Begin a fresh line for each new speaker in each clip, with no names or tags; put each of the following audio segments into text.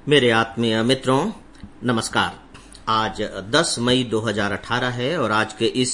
मेरे आत्मीय मित्रों, नमस्कार। आज 10 मई 2018 है और आज के इस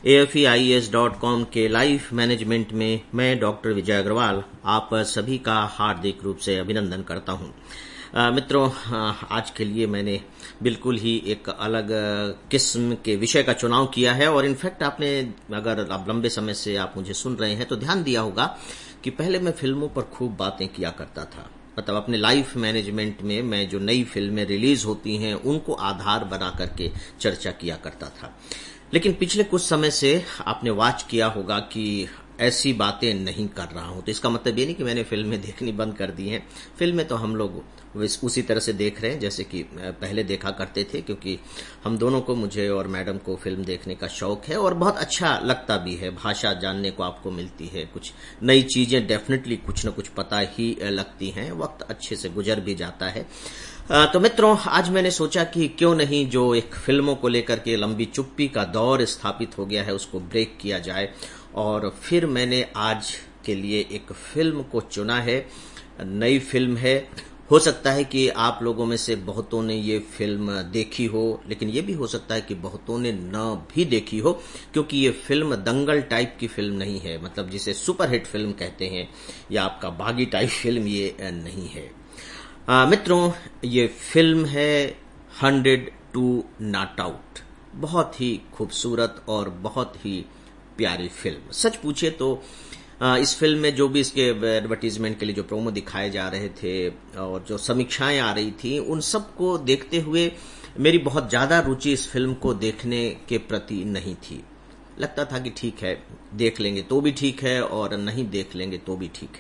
AFEIES.com के लाइफ मैनेजमेंट में मैं डॉक्टर विजय अग्रवाल आप सभी का हार्दिक रूप से अभिनंदन करता हूं। मित्रों, आज के लिए मैंने बिल्कुल ही एक अलग किस्म के विषय का चुनाव किया है और इनफैक्ट आपने, अगर आप लंबे समय से आप मुझे सुन रहे हैं तो ध्यान दिया होगा कि पहले मैं फिल्मों पर खूब बातें किया करता था। मतलब अपने लाइफ मैनेजमेंट में मैं जो नई फिल्में रिलीज होती हैं उनको आधार बना करके चर्चा किया करता था। लेकिन पिछले कुछ समय से आपने वॉच किया होगा कि ऐसी बातें नहीं कर रहा हूं। तो इसका मतलब ये नहीं कि मैंने फिल्में देखनी बंद कर दी हैं। फिल्में तो हम लोग उसी तरह से देख रहे हैं जैसे कि पहले देखा करते थे, क्योंकि हम दोनों को, मुझे और मैडम को, फिल्म देखने का शौक है और बहुत अच्छा लगता भी है। भाषा जानने को आपको मिलती है, कुछ नई चीजें डेफिनेटली कुछ न कुछ पता ही लगती हैं, वक्त अच्छे से गुजर भी जाता है। तो मित्रों, आज मैंने सोचा कि क्यों नहीं जो एक फिल्मों को लेकर के लंबी चुप्पी का दौर स्थापित हो गया है उसको ब्रेक किया जाए। और फिर मैंने आज के लिए एक फिल्म को चुना है। नई फिल्म है। हो सकता है कि आप लोगों में से बहुतों ने ये फिल्म देखी हो, लेकिन ये भी हो सकता है कि बहुतों ने न भी देखी हो, क्योंकि ये फिल्म दंगल टाइप की फिल्म नहीं है। मतलब जिसे सुपरहिट फिल्म कहते हैं या आपका बागी टाइप फिल्म ये नहीं है। मित्रों, ये फिल्म है 100 टू नॉट आउट। बहुत ही खूबसूरत और बहुत ही प्यारी फिल्म। सच पूछे तो इस फिल्म में जो भी इसके एडवर्टीजमेंट के लिए जो प्रोमो दिखाए जा रहे थे और जो समीक्षाएं आ रही थी, उन सबको देखते हुए मेरी बहुत ज्यादा रुचि इस फिल्म को देखने के प्रति नहीं थी। लगता था कि ठीक है, देख लेंगे तो भी ठीक है और नहीं देख लेंगे तो भी ठीक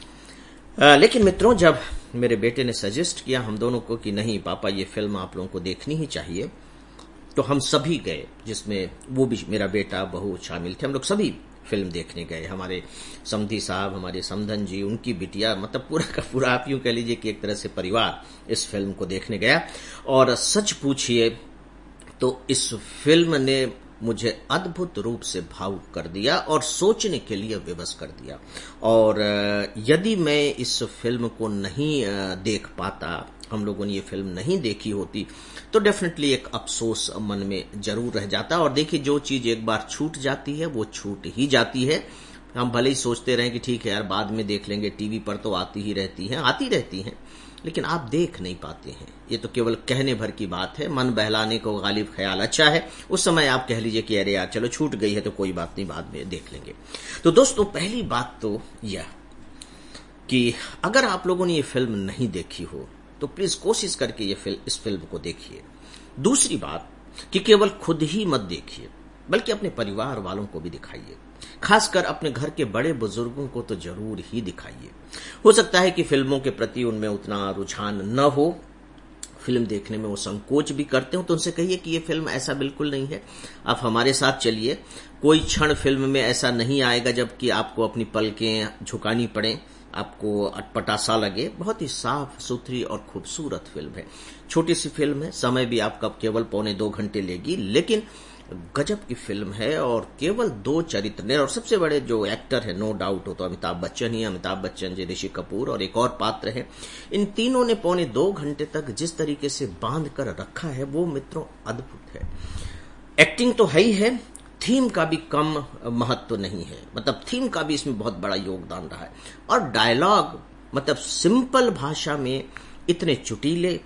है। लेकिन मित्रों, जब मेरे बेटे ने सजेस्ट किया हम दोनों को कि नहीं पापा, ये फिल्म आप लोगों को देखनी ही चाहिए, तो हम सभी गए, जिसमें वो भी मेरा बेटा, बहू शामिल थे। हम लोग सभी फिल्म देखने गए। हमारे समधी साहब, हमारे समधन जी, उनकी बिटिया, मतलब पूरा का पूरा आप यूं कह लीजिए कि एक तरह से परिवार इस फिल्म को देखने गया। और सच पूछिए तो इस फिल्म ने मुझे अद्भुत रूप से भावुक कर दिया और सोचने के लिए विवश कर दिया। और यदि मैं इस फिल्म को नहीं देख पाता, हम लोगों ने ये फिल्म नहीं देखी होती, तो डेफिनेटली एक अफसोस मन में जरूर रह जाता। और देखिए, जो चीज एक बार छूट जाती है वो छूट ही जाती है। हम भले ही सोचते रहें कि ठीक है यार, बाद में देख लेंगे, टीवी पर तो आती ही रहती हैं, लेकिन आप देख नहीं पाते हैं। ये तो केवल कहने भर की बात है। मन बहलाने को गालिब ख्याल अच्छा है। उस समय आप कह लीजिए कि अरे यार चलो छूट गई है तो कोई बात नहीं, बाद में देख लेंगे। तो दोस्तों, पहली बात तो यह कि अगर आप लोगों ने ये फिल्म नहीं देखी हो तो प्लीज कोशिश करके इस फिल्म को देखिए। दूसरी बात कि केवल खुद ही मत देखिए, बल्कि अपने परिवार वालों को भी दिखाइए। खासकर अपने घर के बड़े बुजुर्गों को तो जरूर ही दिखाइए। हो सकता है कि फिल्मों के प्रति उनमें उतना रुझान न हो, फिल्म देखने में वो संकोच भी करते हो, तो उनसे कहिए कि ये फिल्म ऐसा बिल्कुल नहीं है, आप हमारे साथ चलिए। कोई क्षण फिल्म में ऐसा नहीं आएगा जबकि आपको अपनी पलकें झुकानी पड़े, आपको अटपटा सा लगे। बहुत ही साफ सुथरी और खूबसूरत फिल्म है। छोटी सी फिल्म है, समय भी आपका केवल 1.25 घंटे लेगी, लेकिन गजब की फिल्म है। और केवल 2 चरित्र ने, और सबसे बड़े जो एक्टर है नो डाउट हो तो अमिताभ बच्चन ही। अमिताभ बच्चन जी, ऋषि कपूर और एक और पात्र है। इन तीनों ने 1.25 घंटे तक जिस तरीके से बांध कर रखा है वो मित्रों अद्भुत है। एक्टिंग तो है ही है, थीम का भी कम महत्व नहीं है। मतलब थीम का भी इसमें बहुत बड़ा योगदान रहा है। और डायलॉग, मतलब सिंपल भाषा में इतने चुटीले,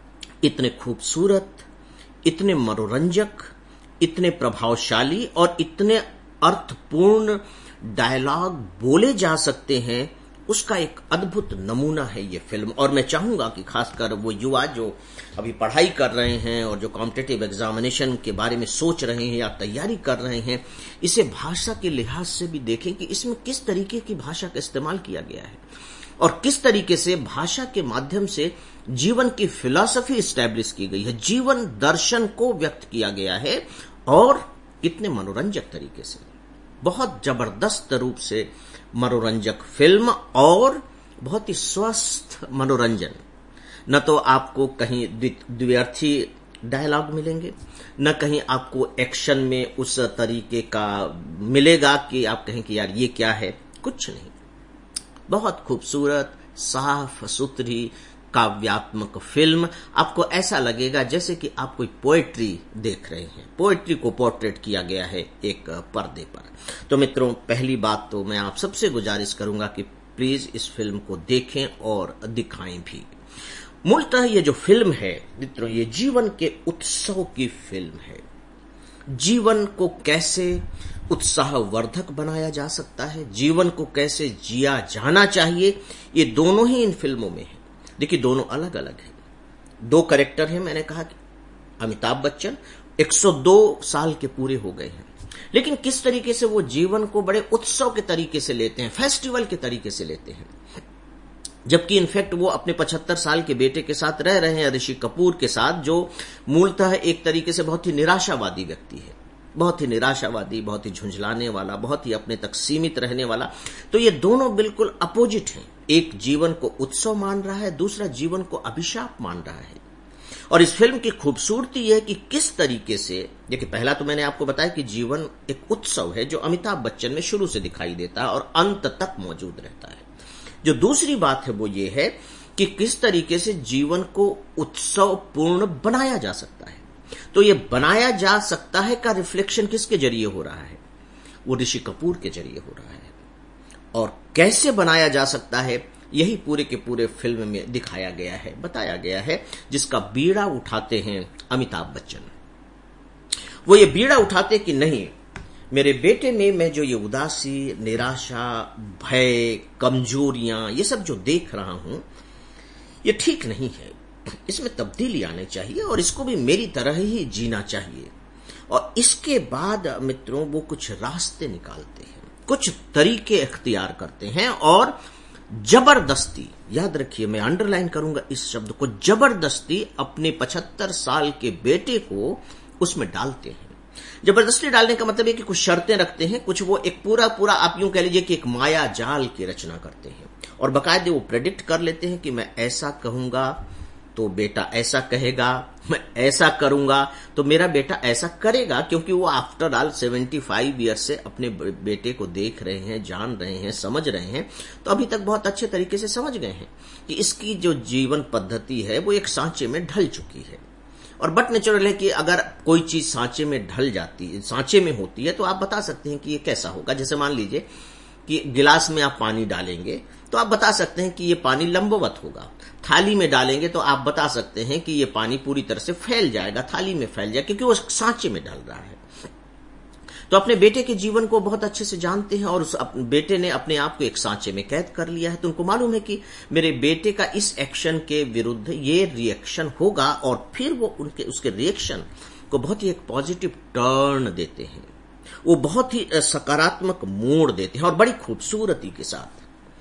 इतने खूबसूरत, इतने मनोरंजक, इतने प्रभावशाली और इतने अर्थपूर्ण डायलॉग बोले जा सकते हैं, उसका एक अद्भुत नमूना है ये फिल्म। और मैं चाहूंगा कि खासकर वो युवा जो अभी पढ़ाई कर रहे हैं और जो कॉम्पिटिटिव एग्जामिनेशन के बारे में सोच रहे हैं या तैयारी कर रहे हैं, इसे भाषा के लिहाज से भी देखें कि इसमें किस तरीके की भाषा का इस्तेमाल किया गया है और किस तरीके से भाषा के माध्यम से जीवन की फिलॉसफी इस्टेब्लिश की गई है, जीवन दर्शन को व्यक्त किया गया है। और कितने मनोरंजक तरीके से, बहुत जबरदस्त रूप से मनोरंजक फिल्म और बहुत ही स्वस्थ मनोरंजन। न तो आपको कहीं द्व्यर्थी डायलॉग मिलेंगे, न कहीं आपको एक्शन में उस तरीके का मिलेगा कि आप कहें कि यार ये क्या है, कुछ नहीं। बहुत खूबसूरत, साफ सुथरी, काव्यात्मक फिल्म। आपको ऐसा लगेगा जैसे कि आप कोई पोएट्री देख रहे हैं, पोएट्री को पोर्ट्रेट किया गया है एक पर्दे पर। तो मित्रों, पहली बात तो मैं आप सबसे गुजारिश करूंगा कि प्लीज इस फिल्म को देखें और दिखाएं भी। मूलतः ये जो फिल्म है मित्रों, ये जीवन के उत्सव की फिल्म है। जीवन को कैसे उत्साहवर्धक बनाया जा सकता है, जीवन को कैसे जिया जाना चाहिए, ये दोनों ही इन फिल्मों में है। देखिए, दोनों अलग अलग हैं। दो कैरेक्टर हैं। मैंने कहा कि अमिताभ बच्चन 102 साल के पूरे हो गए हैं, लेकिन किस तरीके से वो जीवन को बड़े उत्सव के तरीके से लेते हैं, फेस्टिवल के तरीके से लेते हैं। जबकि इनफैक्ट वो अपने 75 साल के बेटे के साथ रह रहे हैं, ऋषि कपूर के साथ, जो मूलतः एक तरीके से बहुत ही निराशावादी व्यक्ति है, बहुत ही निराशावादी, बहुत ही झुंझलाने वाला, बहुत ही अपने तक सीमित रहने वाला। तो ये दोनों बिल्कुल अपोजिट हैं। एक जीवन को उत्सव मान रहा है, दूसरा जीवन को अभिशाप मान रहा है। और इस फिल्म की खूबसूरती यह है कि किस तरीके से, देखिए, पहला तो मैंने आपको बताया कि जीवन एक उत्सव है जो अमिताभ बच्चन में शुरू से दिखाई देता है और अंत तक मौजूद रहता है। जो दूसरी बात है वो ये है कि किस तरीके से जीवन को उत्सव पूर्ण बनाया जा सकता है। तो ये बनाया जा सकता है का रिफ्लेक्शन किसके जरिए हो रहा है? वो ऋषि कपूर के जरिए हो रहा है। और कैसे बनाया जा सकता है, यही पूरे के पूरे फिल्म में दिखाया गया है, बताया गया है, जिसका बीड़ा उठाते हैं अमिताभ बच्चन। वो ये बीड़ा उठाते कि नहीं, मेरे बेटे में मैं जो ये उदासी, निराशा, भय, कमजोरियां, ये सब जो देख रहा हूं, ये ठीक नहीं है। इसमें तब्दीली आनी चाहिए और इसको भी मेरी तरह ही जीना चाहिए। और इसके बाद मित्रों, वो कुछ रास्ते निकालते हैं, कुछ तरीके इख्तियार करते हैं और जबरदस्ती, याद रखिए, मैं अंडरलाइन करूंगा इस शब्द को, जबरदस्ती अपने 75 साल के बेटे को उसमें डालते हैं। जबरदस्ती डालने का मतलब है कि कुछ शर्तें रखते हैं, कुछ वो एक पूरा आप यूं कह लीजिए कि एक माया जाल की रचना करते हैं और बाकायदे वो प्रेडिक्ट कर लेते हैं कि मैं ऐसा कहूंगा तो बेटा ऐसा कहेगा, मैं ऐसा करूंगा तो मेरा बेटा ऐसा करेगा, क्योंकि वो आफ्टर ऑल 75 ईयर से अपने बेटे को देख रहे हैं, जान रहे हैं, समझ रहे हैं। तो अभी तक बहुत अच्छे तरीके से समझ गए हैं कि इसकी जो जीवन पद्धति है वो एक सांचे में ढल चुकी है। और बट नेचुरल है कि अगर कोई चीज सांचे में ढल जाती है, सांचे में होती है, तो आप बता सकते हैं कि ये कैसा होगा। जैसे मान लीजिए कि गिलास में आप पानी डालेंगे तो आप बता सकते हैं कि ये पानी लंबवत होगा। थाली में डालेंगे तो आप बता सकते हैं कि ये पानी पूरी तरह से फैल जाएगा, थाली में फैल जाएगा, क्योंकि वो सांचे में डल रहा है। तो अपने बेटे के जीवन को बहुत अच्छे से जानते हैं और उस बेटे ने अपने आप को एक सांचे में कैद कर लिया है। तो उनको मालूम है कि मेरे बेटे का इस एक्शन के विरुद्ध ये रिएक्शन होगा, और फिर वो उसके रिएक्शन को बहुत ही एक पॉजिटिव टर्न देते हैं, वो बहुत ही सकारात्मक मोड़ देते हैं और बड़ी खूबसूरती के साथ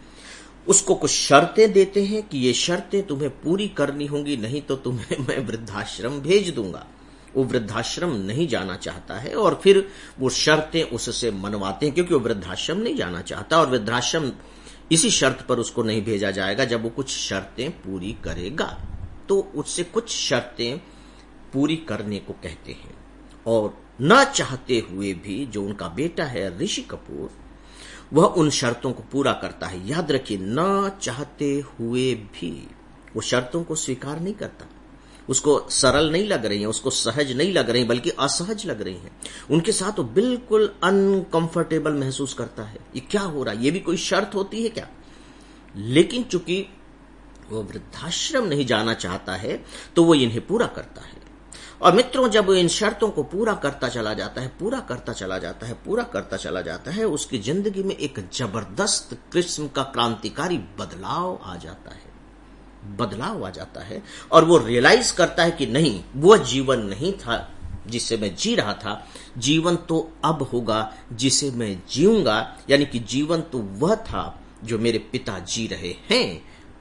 उसको कुछ शर्तें देते हैं कि ये शर्तें तुम्हें पूरी करनी होंगी, नहीं तो तुम्हें मैं वृद्धाश्रम भेज दूंगा। वो वृद्धाश्रम नहीं जाना चाहता है और फिर वो शर्तें उससे मनवाते हैं, क्योंकि वो वृद्धाश्रम नहीं जाना चाहता और वृद्धाश्रम इसी शर्त पर उसको नहीं भेजा जाएगा जब वो कुछ शर्तें पूरी करेगा। तो उससे कुछ शर्तें पूरी करने को कहते हैं और न चाहते हुए भी जो उनका बेटा है ऋषि कपूर, वह उन शर्तों को पूरा करता है। याद रखिए, न चाहते हुए भी वो शर्तों को स्वीकार नहीं करता। उसको सरल नहीं लग रही है, उसको सहज नहीं लग रही, बल्कि असहज लग रही है। उनके साथ वो बिल्कुल अनकंफर्टेबल महसूस करता है। ये क्या हो रहा है, ये भी कोई शर्त होती है क्या? लेकिन चूंकि वो वृद्धाश्रम नहीं जाना चाहता है तो वो इन्हें पूरा करता है। और मित्रों, जब इन शर्तों को पूरा करता चला जाता है, पूरा करता चला जाता है, पूरा करता चला जाता है, उसकी जिंदगी में एक जबरदस्त किस्म का क्रांतिकारी बदलाव आ जाता है, बदलाव आ जाता है। और वो रियलाइज करता है कि नहीं, वो जीवन नहीं था जिसे मैं जी रहा था, जीवन तो अब होगा जिसे मैं जीऊंगा। यानी कि जीवन तो वह था जो मेरे पिता जी रहे हैं।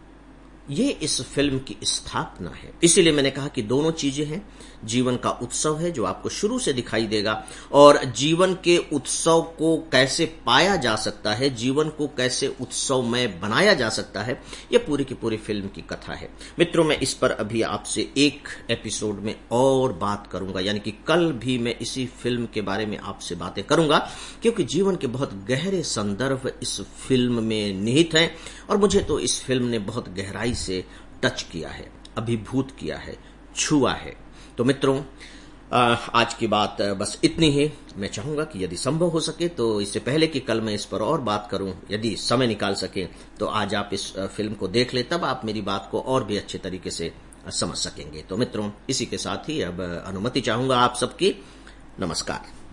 ये इस फिल्म की स्थापना है। इसीलिए मैंने कहा कि दोनों चीजें हैं। जीवन का उत्सव है जो आपको शुरू से दिखाई देगा, और जीवन के उत्सव को कैसे पाया जा सकता है, जीवन को कैसे उत्सवमय बनाया जा सकता है, ये पूरी की पूरी फिल्म की कथा है। मित्रों, मैं इस पर अभी आपसे एक एपिसोड में और बात करूंगा, यानी कि कल भी मैं इसी फिल्म के बारे में आपसे बातें करूंगा, क्योंकि जीवन के बहुत गहरे संदर्भ इस फिल्म में निहित हैं और मुझे तो इस फिल्म ने बहुत गहराई से टच किया है, अभिभूत किया है, छुआ है। तो मित्रों, आज की बात बस इतनी ही। मैं चाहूंगा कि यदि संभव हो सके तो इससे पहले कि कल मैं इस पर और बात करूं, यदि समय निकाल सके तो आज आप इस फिल्म को देख ले, तब आप मेरी बात को और भी अच्छे तरीके से समझ सकेंगे। तो मित्रों, इसी के साथ ही अब अनुमति चाहूंगा आप सबकी। नमस्कार।